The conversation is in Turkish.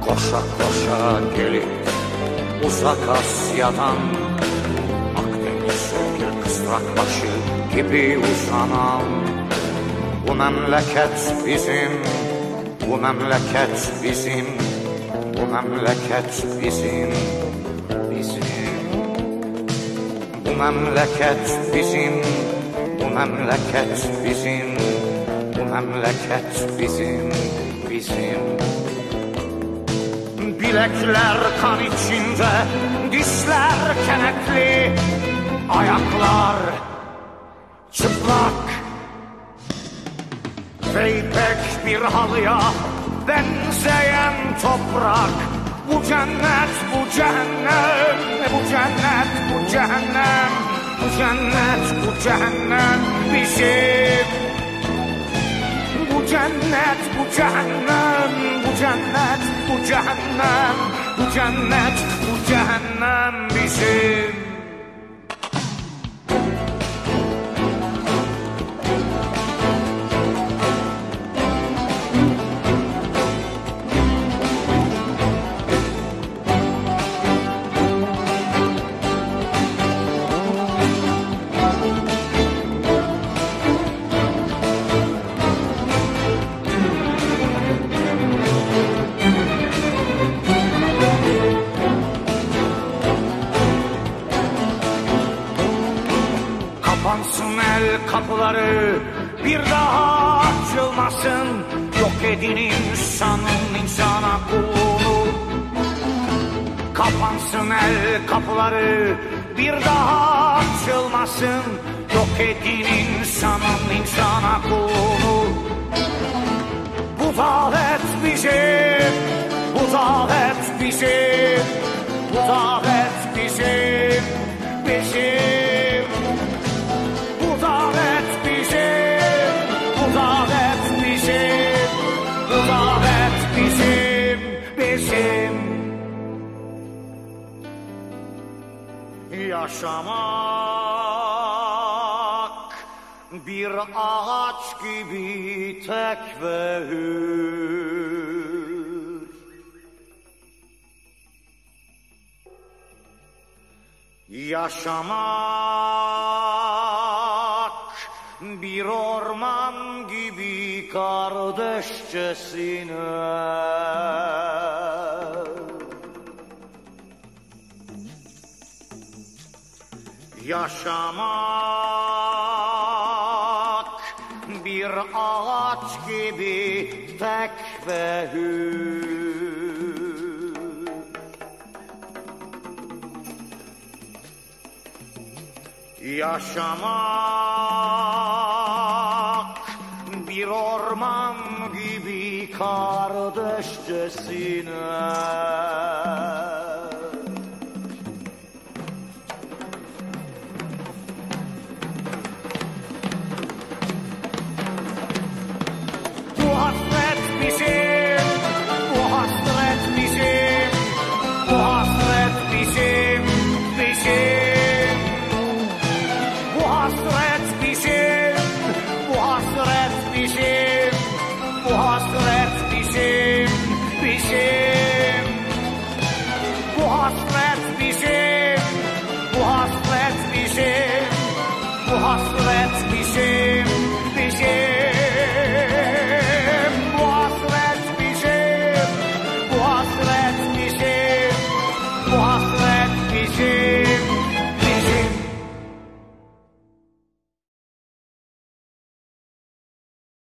Koşa koşa gelip Uzak Asya'dan Akdeniz bir kısrak başı gibi uzanan bu memleket bizim, bu memleket bizim, bu memleket bizim, bizim. Bu memleket bizim, bu memleket bizim, bu memleket bizim, bizim. Bilekler kan içinde, dişler kenetli, ayaklar çıplak ve ipek bir halıya benzeyen toprak. Bu cennet, bu cehennem, bu cennet, bu cehennem, bu cennet, bu cehennem bizim. Bu cennet, bu cehennem, bu cennet, bu cehennem, bu cennet, bu cehennem bizim. Kapansın el kapıları, bir daha açılmasın. Yok edin insanın insana kulluğunu. Kapansın el kapıları, bir daha açılmasın. Yok edin insanın insana kulluğunu. Bu davet bizim, bu davet bizim, bu davet bizim, bizim. Bu davet bizim, bu davet bizim, bu davet bizim, bizim. Yaşamak bir ağaç gibi tek ve hür. Yaşamak bir orman gibi kardeşçesine. Yaşamak bir ağaç gibi tek ve hür. Yaşamak bir orman gibi kardeşçesine.